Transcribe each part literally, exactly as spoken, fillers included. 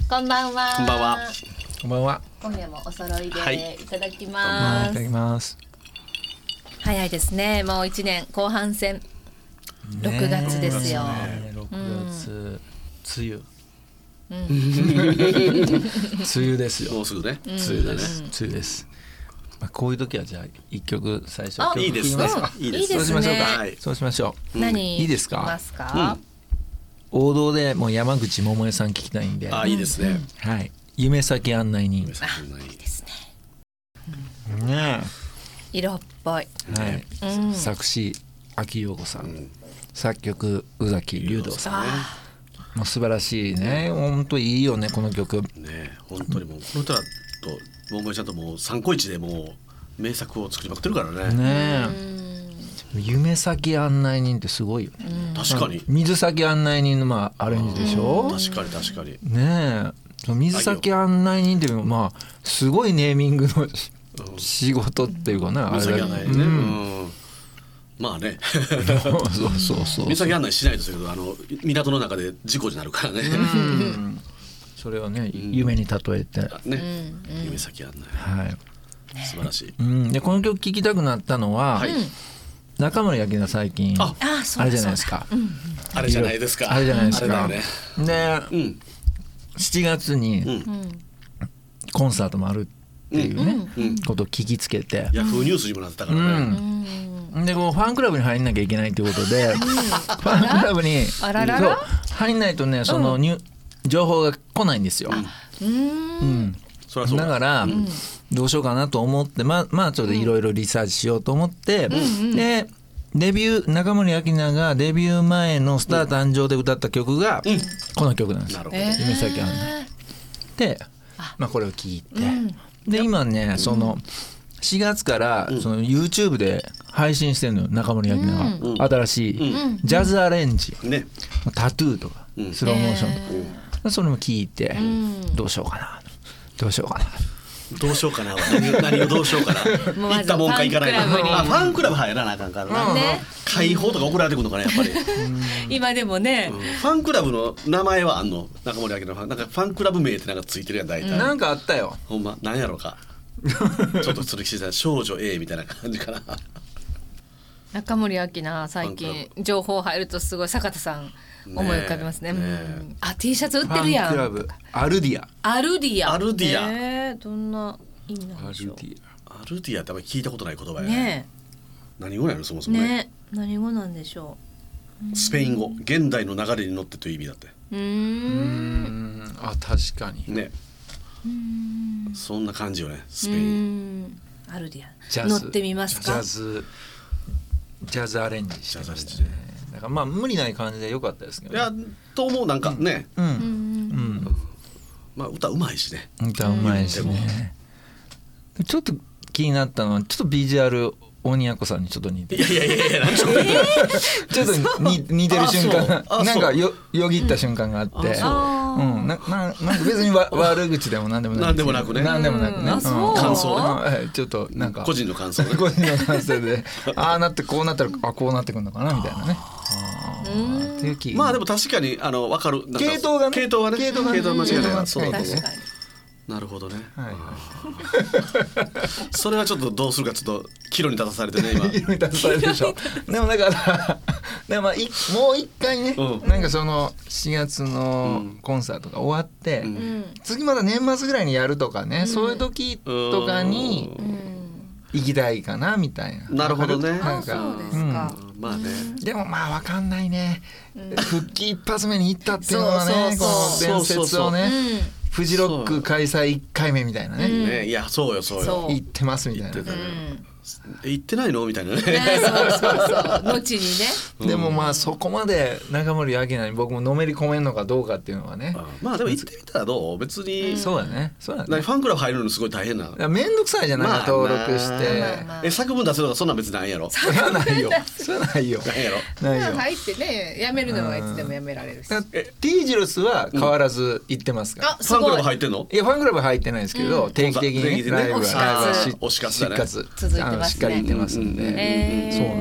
こんばんは。 こんばんは。 こんばんは。 今夜もお揃いはいでいただきいます。 ただきます。 早いですね。もう一年後半戦。ろくがつですよ。 ねろくがつ、梅雨。 うん、 梅雨ですよ。 もうすぐね。 梅雨です。梅雨です。まあこういう時はじゃあ一曲最初曲いいですね。いいです。 そうしましょうか。 はい。 そうしましょう。 何いいですか。 聞きますか。 王道でもう山口百恵さん聞きたいんで。 あ、いいですね。 はい。夢先案内人。 夢先案内人。 いいですね。 ね色っぽい。 え。はい。 うん作詞秋陽子さん、 うん、 作曲宇崎竜童さん。 あもう素晴らしいね。本当いいよねこの曲。 ね、本当にもうこの歌と桃井ちゃんともう三個一でもう名作を作りまくってるからね。 ねーうえ。 ん夢先案内人ってすごいよね。 確かに。 水先案内人のまあアレンジでしょ。 確かに確かに。 ねえ。水先案内人っていうのはまあすごいネーミングの仕事っていうかな。 水先案内ね。 うんうんまあね。 そうそうそう。 水先案内しないとするけど、あの港の中で事故になるからね。 うんそれをね夢に例えて。 ね。夢先案内。 はい。 素晴らしい。 うんでこの曲聴きたくなったのは、 はい。 中森明菜最近ああ、そうだあれじゃないですか。 あれじゃないですか。 あれじゃないですか。 あれだよね。 でうん。 しちがつにうん。 コンサートもあるっていうね、 うん。 ことを聞きつけて、 ヤフーニュースにもなってたかうらね。 ん、でこうファンクラブに入んなきゃいけないっていうことで、ファンクラブにあらららそう入んないとねそのニュ、情報が来ないんですよ。 うーんうんそりゃそうだ。 だから、どうしようかなと思ってままあちょっといろいろリサーチしようと思って、でデビュー中森明菜がデビュー前の「スター誕生」で歌った曲がこの曲なんですよ。 なるほど。 夢先案内で、まあ、これを聞いて、で今ねそのしがつからその YouTube で配信してるのよ中森明菜が、新しいジャズアレンジ、 ね。 タトゥーとかうんスローモーションとか、それも聞いてどうしようかなどうしようかなどうしようかな。何を何をどうしようかな。 もうまず行ったもんか行かないの。 ファンクラブにあ、ファンクラブ入らなあかんからな。 ね解放とか送られてくるのかなやっぱり。 今でもね、 うんファンクラブの名前はあんの中森明菜のファンなんかファンクラブ名ってなんかついてるやん大体。 なんかあったよ。 ほんまなんやろうか。ちょっとそれ聞いたら少女 A みたいな感じかな。 中森明菜最ファン近情報入るとすごい坂田さん思い浮かびますね。 ねえうんあ T シャツ売っフてるやァンクラブん。 アルディアアルディア。 アルディアえーどんな意味なんアルデでしょう。 ィアルディアってあんまり聞いたことない言葉やね。 ね何語なのそもそえもね。 ねえ何語なんでしょスペイン語現代の流れに乗ってという意味だって。 う。うー。 うんんあ確かにね。そんな感じよねスうペイン。 んアルディジャズア乗ってみますジャか。 ズジャズアレンジしてまジャズアレンジしたね。だからまあ無理ない感じで良かったですけどね。 いやと思うなんかね。 うんうんうんまあ歌うまいしね。 歌うまいしね。ちょっと気になったのはちょっとビジュアル鬼奴さんにちょっと似てる。 いやいやいやいや何それ。 ちょっとに似てる瞬間があそうあなんかよよぎった瞬間があって、 あそううんなななんか別にわ悪口でもなんでもないなんでもなくねなんでもなくね、 うんあそう感想ねはいちょっとなんか個人の感想ね。 個人の感想でああなってこうなったらあこうなってくるのかなみたいなね。あーっていう気まあでも確かにあの分かる。なんか系統がね系統がね系統がね間違いない。 系統がそうだと思う確かに。 なるほどね。 はいはいそれはちょっとどうするかちょっと岐路に立たされてね今。 色々立たされるでしょ。でもだからでもまあいもう一回ね、 うんなんかそのしがつのコンサートが終わって、 うんうん次まだ年末ぐらいにやるとかね、そういう時とかにうん行きたいかなみたいな。 なるほどねなんかあそうですか。 まあね。 でもまあわかんないね、復帰一発目に行ったっていうのはねそうそうこの伝説をねうんフジロック開催いっかいめみたいなね、 ねいやそうよそうよ。 そう行ってますみたいな言ってたねうんえ行ってないのみたいなね。 ねそうそうそう後にね。 でもまあそこまで中森明菜に僕ものめり込めんのかどうかっていうのはね、 あまあでも行ってみたらどう別に。 そうだねそうだね。 何ファンクラブ入るのすごい大変な。 いやめんどくさいじゃない、 まあ登録して、 まあまあえ作文出せるとかそんなん別にないやろ。 それはないよそれはないよないやろ。 ないよ。 入ってねやめるのはいつでもやめられるし。 だ T ジロスは変わらず行ってますから、 あすごいファンクラブ。入ってんの？ いやファンクラブ入ってないですけど、 うん定期的にね定期的にねライブは推し活ライブはし推し活だねしっかつ続いてますねあのしっかり行ってますんで、 えーそうなんです。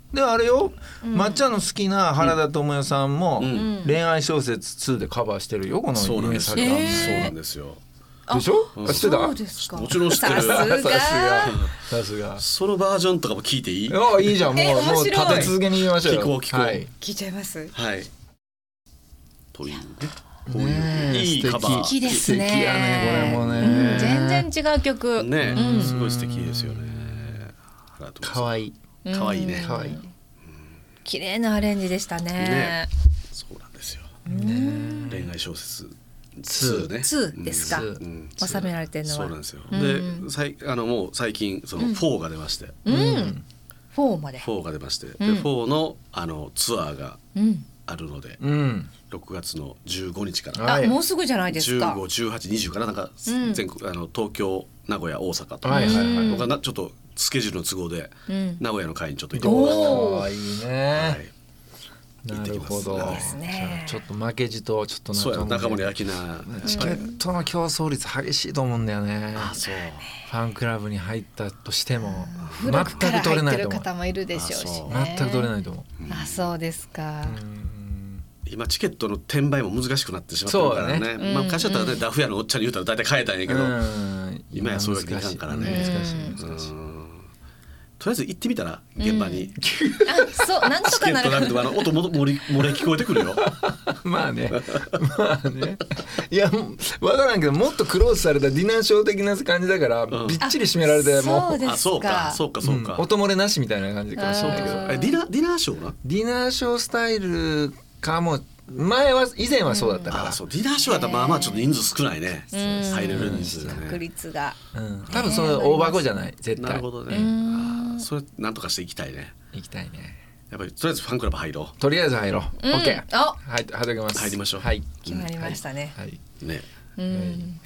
であれよ、まっちゃんの好きな原田知世さんも恋愛小説ツーでカバーしてるよこのそうなんですよ、 夢そう咲なんですよ。 でしょ、あ知ってた？ そうですか。 もちろん知ってる。 さすがさすがさすがそのバージョンとかも聞いていい？ あいいじゃん、もうえ面白いもう立て続けに言いましょうよ。 聞こう聞こうはい聞いちゃいます。 はい。というね。こうねえいういいカバー。 素敵ですね素敵やねこれもね、 うん全然違う曲。 ね、 うんすごい素敵ですよね。原田知世かわいいかわいいね。 かわいい綺麗なアレンジでしたね。 ねそうなんですよ。恋愛小説ツーね。 ツーですか。 ツーうん収められてるのは。 そうなんですよ。 うんで、さいあのもう最近そのフォーが出まして、 うん。フォーまで。 フォーが出まして、でうんフォーのあのツアーがうん。 あるので、 うんろくがつのじゅうごにちからはいあもうすぐじゃないですか。 じゅうご、じゅうはち、にじゅうからなんかうん全国あの東京、名古屋、大阪と、 はいはいはい僕はなちょっとスケジュールの都合でうん。 名古屋の会にちょっと行ってきましおーかわいいた。 ね、 はいなるほど。 行ってきますですねじゃあちょっと負けじとちょっとそうや中森明菜。 チケットの競争率激しいと思うんだよね。 あそう。 ファンクラブに入ったとしても全古くからく取れ入ってるないと思う。 方もいるでしょうしあそうね。 全く取れないと思う。 あそうですか。 今チケットの転売も難しくなってしまってるからね。 そうだねまあ昔だったらね、ダフ屋のおっちゃんに言うたら大体買えたんやけど、 うん今やそういうわけにいかんからね。 難しいうん難しい。 うんとりあえず行ってみたら現場に、 あそうなんとチケットかなる。 なくてあの音も漏れ漏れ聞こえてくるよ。 まあねまあねいや分からんけどもっとクローズされたディナーショー的な感じだから、 んびっちり締められてもうそうですか。 あそうかそうかそうか。 音漏れなしみたいな感じかもしれないけどあえディナーディナーショーな。 ディナーショースタイルかも前は以前はそうだったから、 あそうディナーショーやったらまあまあちょっと人数少ないね。 うん入れる人数が確ね。 率が。 うん、多分その大箱じゃない絶対なるほどね。 んあそれなんとかしていきたいね。 行きたいね。 やっぱりとりあえずファンクラブ入ろとりあえず入ろう、 うん OK あはい入ります入りましょうはい決まりましたね。 はい、 うね。 うん。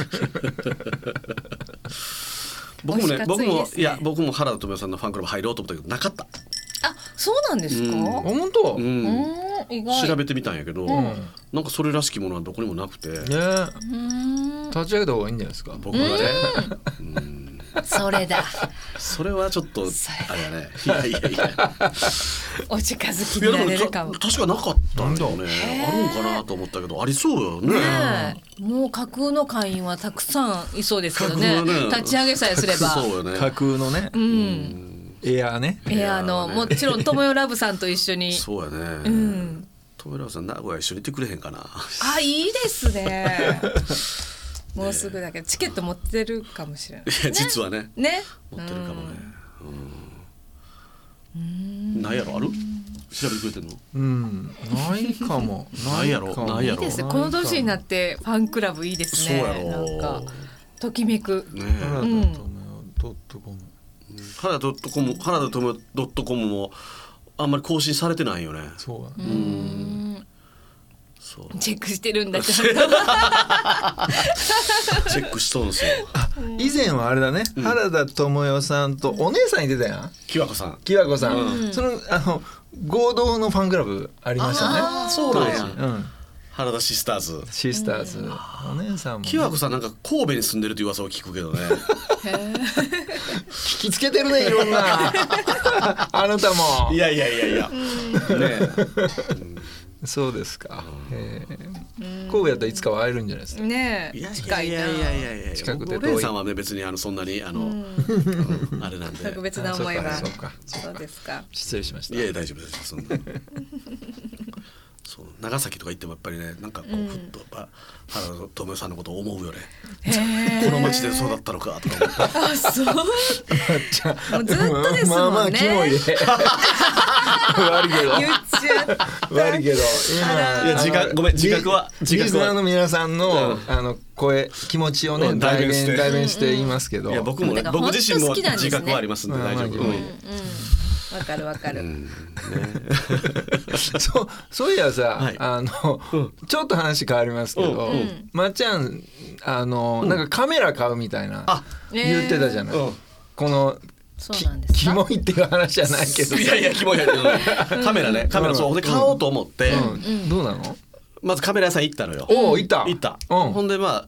僕もね推し活僕もいいですねいや僕も原田知世さんのファンクラブ入ろうと思ったけどなかった。 あそうなんですか。 うんあ本当、ねうん。 うん意外。 調べてみたんやけど、なんかそれらしきものはどこにもなくて、 うん立ち上げた方がいいんじゃないですか。 僕がね、うんそれだ。 それはちょっとそあれやね。いやいやいや。 お近づきいやになでもたれるかも。 確かなかったんだよね。あるんかなと思ったけどありそうよね。 ねえもう架空の会員はたくさんいそうですけどね架空のね立ち上げさえすればそうよね。 架空のね、 うんエアーね。 いやあのねもちろん友よラブさんと一緒にそうやね。 うんトメラさん名古屋一緒に行ってくれへんかな。 あいいですねもうすぐだけどチケット持ってるかもしれないいや実はねね持ってるかもね。うん。ないやろある？調べてくれてんの？ うんないかもないやろかもないやろいいですねこの年になってファンクラブいいですねそうやろなんかときめくね原田知うん世ドットコム原田ドットコム原田知世ドットコムもあんまり更新されてないよね。 そうだね。 うんそう。 チェックしてるんだちゃんとチェックしとんですよ。 以前はあれだね、原田知世さんとお姉さんに出たやん、 きわこさん。 きわこさん、 うんそのあの合同のファンクラブありましたね。 あそうなんや。 うん、 原田シスターズ。 シスターズ、お姉さんも、ね、 きわこさんなんか神戸に住んでるという噂を聞くけどね。 聞きつけてるねいろんなあなたもいやいやいやいや。ね。 そうですか、えー神戸やったらいつかは会えるんじゃないですか。 ねいやい近いなやいやいやいやいや。 近くで遠いお姉さんはね別にあのそんなにあの、うんあれなんで。 特別な思いはあそうかそうですか失礼しました。 いやいや大丈夫ですそんな。そう長崎とか行ってもやっぱりねなんかこうふっとやっぱ原田知世さんのことを思うよね。この町で育ったのかとか思って。 あそうもうずっとですまあまもんねあキモいで悪いけど言っちゃった悪いけど今あらいや自覚ごめん自覚は自リス覚はナーの皆さんの、 うんあの声気持ちをね、 うん代弁代弁して代弁して言いますけど、 いや僕もねだから僕自身も本当好きなんですね自覚はありますんで大丈夫。 まあまあうんわかるわかる、 うんねそうそういやさ、 はいあの、ちょっと話変わりますけど、 うんうんまっちゃんあの、なんかカメラ買うみたいなあ言ってたじゃない、 うんこのそうなんですかキモいっていう話じゃないけどいやいやキモいやけどねカメラねカメラそうほんで買おうと思ってうんどうなの？ まずカメラ屋さん行ったのよ。 おお行った行った。 うんほんでまあ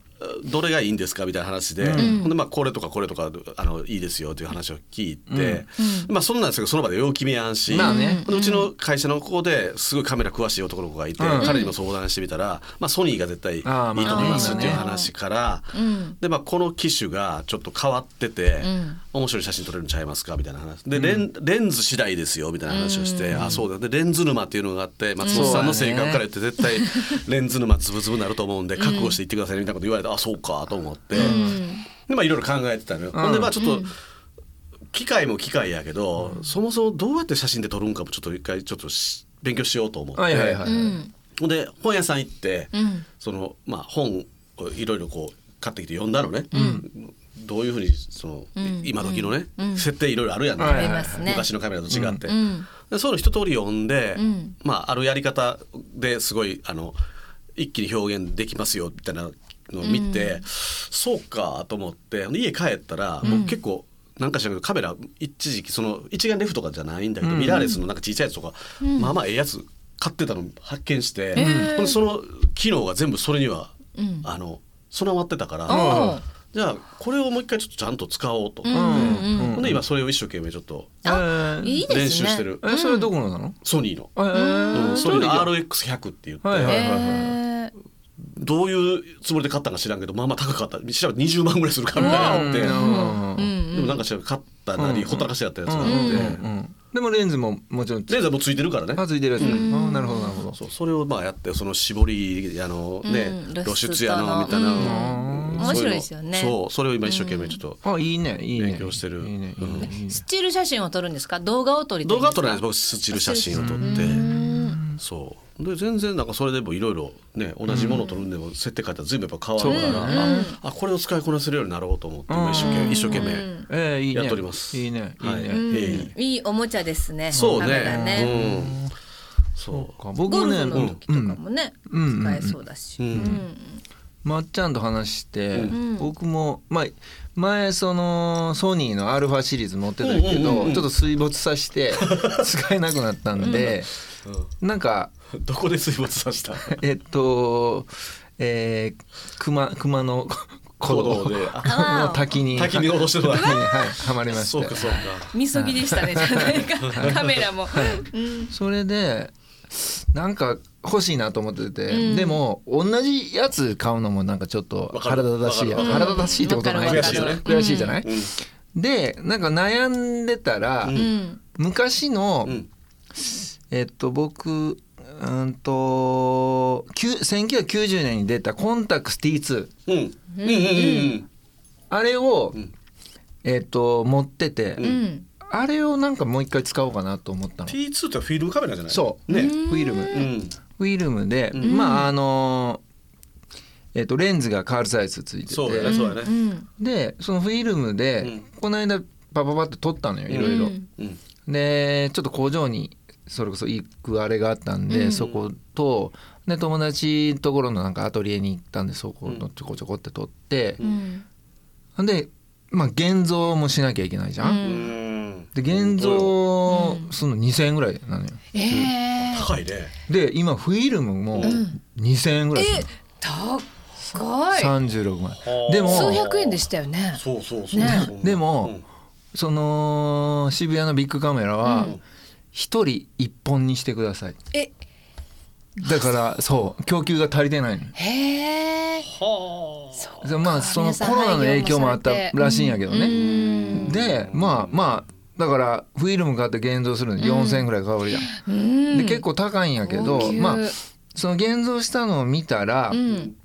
どれがいいんですかみたいな話で、 うんほんでまあこれとかこれとかあのいいですよっていう話を聞いて、まあそんなんですけどその場でよう決めやんし、 まあねほんでうちの会社の子ですごいカメラ詳しい男の子がいて、 うん彼にも相談してみたら、まあ、ソニーが絶対いいとあーまあ思いますっていうね話から、 うんでまあこの機種がちょっと変わってて、 うん面白い写真撮れるんちゃいますかみたいな話で、レンレンズ次第ですよみたいな話をして、あそうだでレンズ沼っていうのがあって松本さんの性格から言って絶対レンズ沼ズブズブになると思うんで覚悟していってくださいみたいなこと言われて、あそうかと思って、でまあいろいろ考えてたのよ、ほんでまあちょっと、機械も機械やけど、そもそもどうやって写真で撮るんかもちょっと一回ちょっとし勉強しようと思って、 はいはいはい、 うんほんで本屋さん行って、 うんそのまあ本をいろいろこう買ってきて読んだのね、どういうふうにその、 ん今時のね、 うん設定いろいろあるやん、 はいありますね。 昔のカメラと違って、 うんでそういうの一通り読んで、 うんまあ、あるやり方ですごいあの一気に表現できますよみたいなのを見て、そうかと思って家帰ったら、僕結構なんか知らんけどカメラ一時期その一眼レフとかじゃないんだけど、ミラーレスのなんか小さいやつとか、まあまあええやつ買ってたの発見して、ほんでその機能が全部それには、 うんあの備わってたから、 おーじゃあこれをもう一回ちょっとちゃんと使おうと、 うんうんほんで今それを一生懸命ちょっとえーいいですね。 練習してる、 えそれどこのなの？ ソニーの。 えーうんソニーの アールエックスひゃく って言って、 はいはいはいはいえーどういうつもりで買ったんか知らんけどまあまあ高かった調べてにじゅうまんぐらいするカメラがあって、 うんうんでもなんか知らん買ったなり、 うんほったらかしてやったやつがあって、 うんうんでもレンズももちろんレーザーもついてるからね、 あついてるやつね、あなるほどなるほど。 そうそれをまあやってその絞りあのね、 うん露出やのみたいな、 うんうん面白いですよねそういうのそうそれを今一生懸命ちょっと、 あいいねいいね勉強してるいいねいいねうんいいねスチール写真を撮るんですか？動画を撮りたいんですか？ 動画は撮らないです僕スチール写真を撮って、そうで全然なんかそれでもいろいろね同じものを撮るんでも設定変えたら随分やっぱ変わるから、 そうだああこれを使いこなせるようになろうと思って今一生懸命一生懸命えーいいねやっておりますいいねいいね、 はいうんえいいおもちゃですね。 そうカメラねうんそうか僕ゴルもねフの時とかもね、 うん使えそうだし。 うんうんまっちゃんと話して、 ん僕も、まあ、前そのソニーのアルファシリーズ持ってたけど、 うんうんうんうんちょっと水没させて使えなくなったんで、なんかどこで水没させたえっとえー、熊熊の行動での滝に滝に落としてた滝にはいはまりましてそうかそうかみそぎでしたね。じゃないかカメラも。うんそれでなんか欲しいなと思ってて、 うんでも同じやつ買うのもなんかちょっとわかる腹立たしいやわかる腹立たしいってことはないけどわかるわかる悔しいじゃない、 うんでなんか悩んでたら、 うんうん昔の、 うんえっと僕うんときゅうせんきゅうひゃくきゅうじゅうねんに出たコンタクス ティーツーうんうんうんうんあれを、 んえっと持ってて、 うんあれをなんかもう一回使おうかなと思ったの。 ティーツー ってフィルムカメラじゃないそうねフィルム、 うんフィルムで、まああのえっとレンズがカールサイズついててそうやねそうやねうんでそのフィルムで、 うんこの間パパパって撮ったのよいろいろ。 うんうんでちょっと工場にそれこそ行くあれがあったんで、 うんそことで友達のところのなんかアトリエに行ったんでそこのちょこちょこって撮って、 うんでまあ現像もしなきゃいけないじゃん。 うんうんで現像するのにせんえんぐらいなのよ。 ええ高いねで今フィルムもにせんえんぐらいするの、 高い。 さんじゅうろくまいでも数百円でしたよね。 そうそうそうねそうでもその渋谷のビッグカメラは一人一本にしてください。 えだからそう供給が足りてないの。 へえ。 はでまあそのコロナの影響もあったらしいんやけどね。 うんでまあまあだからフィルム買って現像するのによんせんえんぐらいかかるじゃん。 うんで結構高いんやけど高級まあその現像したのを見たら、 うん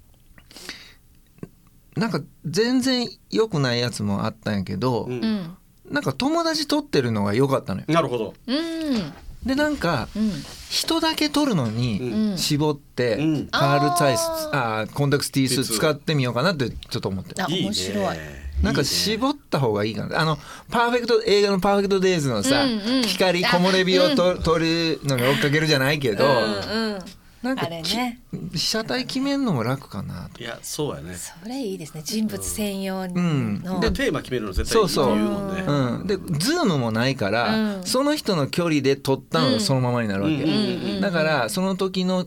なんか全然良くないやつもあったんやけど、 うんうんなんか友達撮ってるのが良かったのよ。 なるほどうんでなんかうん人だけ撮るのにうん絞って、 うんカールサイズああーコンタクス ティーツー 使ってみようかなってちょっと思って。 あいいね面白い。 なんか絞った方がいいかな。あのパーフェクト映画のパーフェクトデイズのさ、 うんうん光木漏れ日をと撮るのに追っかけるじゃないけど、 うんうんなんかあれね。 被写体決めるのも楽かなと。 いやそうやねそれいいですね。人物専用んの。 でテーマ決めるの絶対いいと言うもんねうん、でズームもないから、 うんその人の距離で撮ったのがそのままになるわけ、 うんうんうんだからその時の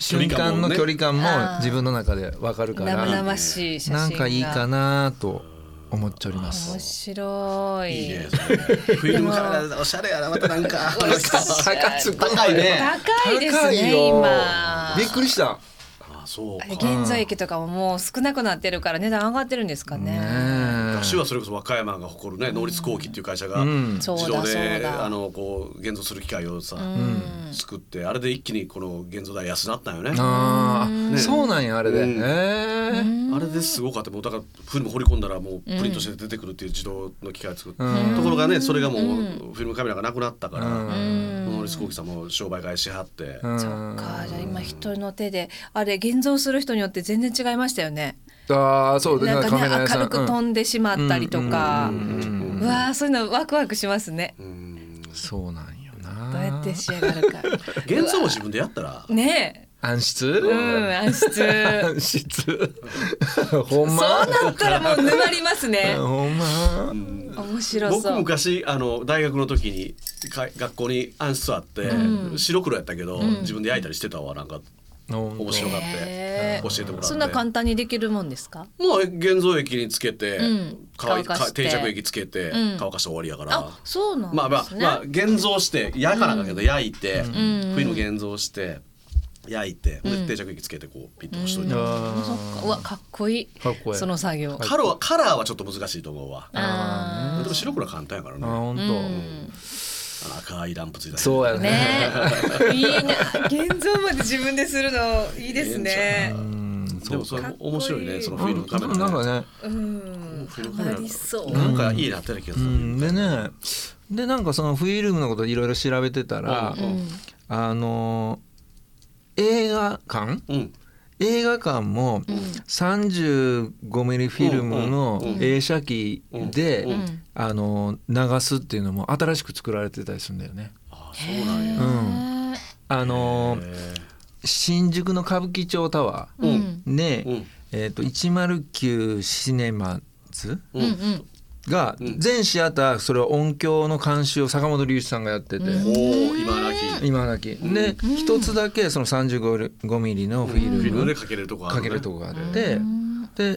瞬間の距離感もあー自分の中で分かるから生々しい写真がなんかいいかなと思っておりま面す。 白い。 いいねそれフィルムカメラおしゃれやなまたなんか高つ高いね。 高いですね高いよ今。 びっくりした。 あそうか。 現在駅とかももう少なくなってるから値段上がってるんですかね。 昔はそれこそ和歌山が誇るね能率工機っていう会社がうん自そうだ動でそうだあのこう現像する機械をさ作ってあれで一気にこの現像代安なったんよね。 ああ、 ねそうなんやあれで。 うんええ。 あれですごかったもうだからフィルム掘り込んだらもうプリントして出てくるっていう自動の機械を作って、 うんところがねそれがもうフィルムカメラがなくなったからうん能率工機さんも商売開始しはって、 うんそっかじゃあ今人の手であれ現像する人によって全然違いましたよね。 ああそうだなんかねカメラ屋さん明るく飛んでしまったりとか、 うんうんうんうんうわーそういうのワクワクしますね。 うんそうなんよな。 どうやって仕上がるか。 現像も自分でやったらね暗室？ え、うん暗室。 暗室。ほんそうま？ なったらもう沼りますね。 ほんま？ 面白僕そう。 昔あの大学の時にか学校に暗室あって、 うん白黒やったけど、 ん自分で焼いたりしてたわなんか面面白がってへー教えてもらってそんな簡単にできるもんですか？ もう現像液につけて、 うん乾い乾かして定着液つけて、 うん乾かして終わりやからあ、そうなんまあまあですね。 まあ現像して焼かなあかんけど、焼いて、 んフィルム現像して焼いて、 うんで定着液つけてこうピッと押しといて、 あそっかうわかっこいい。 かっこいいその作業。 カラーはカラーはちょっと難しいと思うわ。 あでも白黒は簡単やからね。 あ本当。 ーうんあの赤いランプついたりそうやね。 ねえ、いいな。現像まで自分でするのいいですねう。んでもそれかっこいい面白いねそのフィルムカメラ、ねなんかね。 うん。ハマりそう。 なんかいいなってる気がする。 うんでねでなんかそのフィルムのこといろいろ調べてたら、 うんうんあの映画館うん映画館もさんじゅうごミリフィルムの映写機で、 うんうんあの流すっていうのも新しく作られてたりするんだよね。 あそうなんや。 うんあのへ新宿の歌舞伎町タワううんん。 ーで、 うんえー、といちまるきゅうシネマズうんうんうん。 がうん全シアターそれは音響の監修を坂本龍一さんがやってて、 おお今なき今だけで一つだけそのさんじゅうごミリのフィフィルルムムでかけれるとこあるね。 かけるとこがあってで、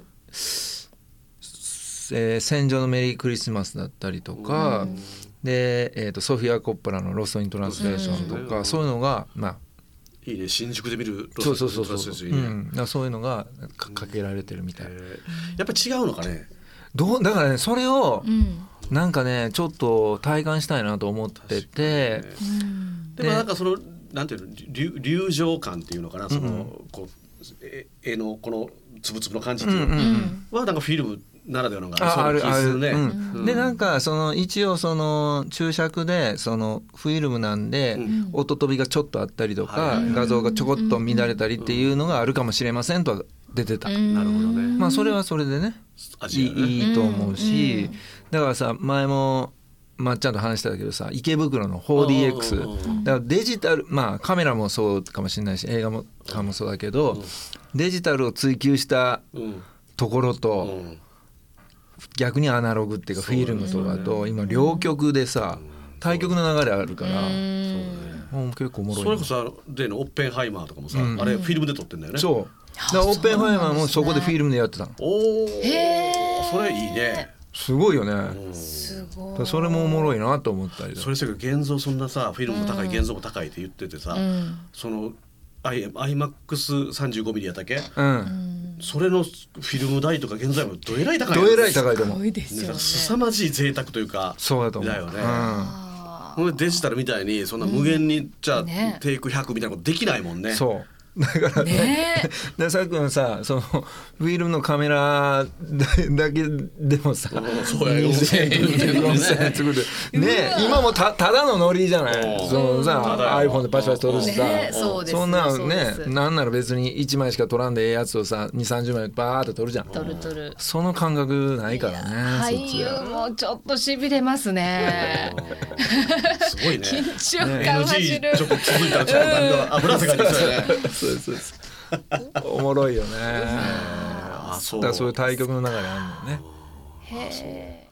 えー戦場のメリークリスマスだったりとかで、えー、とソフィア・コッポラのロスト・イン・トランスレーションとうんかそういうのがまあいいね新宿で見るロそうそうスそうそうそう、 トランスレーションいいねうん、だからそういうのがかかけられてるみたい。 へーやっぱり違うのかね。 どうだからねそれをうん。 なんかねちょっと体感したいなと思ってて、 うん。 でもなんかそのなんていうの流流浄感っていうのかなその、 うんこうえ絵のこのつぶつぶの感じっうんていうのうんはなんかフィルムならではのがああるある、 そうな気するね。 うんでなんかその一応その注釈でそのフィルムなんで、 うん音飛びがちょっとあったりとか、 はい画像がちょこっと乱れたりっていうのがあるかもしれませんとは出てた、 なるほどね。 まあそれはそれでねい味がねいいいと思うし、だからさ前もまっちゃんと話したけどさ池袋の フォーディーエックスうんうんうんだからデジタルまあカメラもそうかもしれないし映画もかもそうだけど、デジタルを追求したうんところうと、 ん逆にアナログっていうかフィルムとかと今両極でさ対極の流れあるから、もう結構おもろいなそれこそあの例のオッペンハイマーとかもさ、 うんあれフィルムで撮ってんだよね。 そうだからオッペンハイマーもそこでフィルムでやってたのおお、それいいね。 すごいよね、 すごい。 だからそれもおもろいなと思ったりだそれせが現像そんなさフィルムも高い現像も高いって言っててさ、 うん。 そのアイアイマックスさんじゅうごミリやったっけ？ うんそれのフィルム代とか現在もどえらい高いどえらい高いと思うすごいですよね。 ね凄まじい贅沢というかそうだと思うだよね。 あほんでデジタルみたいにそんな無限に、じゃあ、 ねテイクひゃくみたいなことできないもんね。 うん、そうだからーねねでさっきのさそのフィルムのカメラだけでもさうんそうやにせんえんよんせんえんよんせんえん作るね今もたただのノリじゃないうんそのさただよ iPhone でパシパシ撮るしさ、 ねそうですそんなのねそうですなんなら別にいちまいしか撮らんでええやつをさにじゅうさんじゅうまいバーって撮るじゃん。 撮る撮る。 その感覚ないからねそっ俳ちは優もちょっとしびれますね。 すごいね。 緊張感走エヌジーる。 ちょっと続いたらちょっとなんか油汗かいてきそうやね。 そうそうそうおもろいよねあそう。 だからそういう対局の流れあるのよね。 へえ。